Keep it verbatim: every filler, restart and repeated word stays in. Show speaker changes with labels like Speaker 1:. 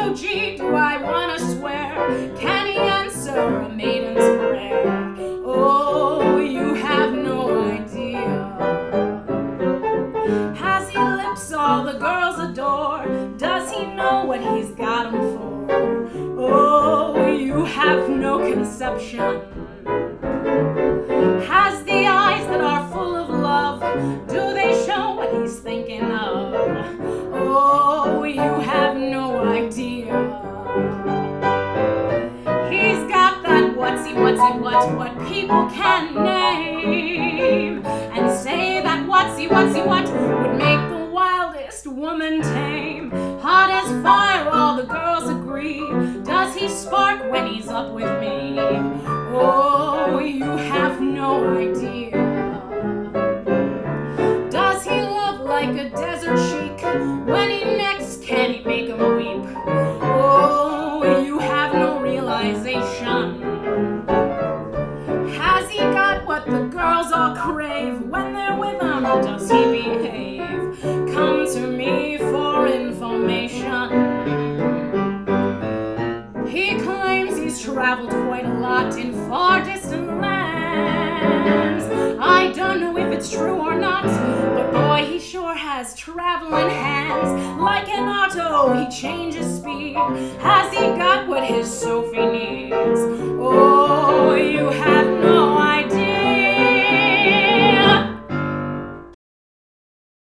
Speaker 1: O G, do I wanna swear? Can he answer a maiden's prayer? Oh, you have no idea. Has he lips all the girls adore? Does he know what he's got 'em for? Oh, you have no conception. Has the eyes that are full of love? Do they show what he's thinking of? Oh, you have no idea. He's got that whatsy whatsy what what people can name, and say that whatsy whatsy what would make the wildest woman tame. Hot as fire, all the girls agree. Does he spark when he's up with me? Oh, you have no idea. Does he love like a desert sheik? When he necks, can he make him weep? Oh, you have no realization. Has he got what the girls all crave? When they're with him, does he behave? Come to me for information. He claims he's traveled quite a lot in far distant lands. I don't know if it's true or not, but boy, he sure has traveling hands. Like an auto, he changes speed. Has he got what his Sophie needs?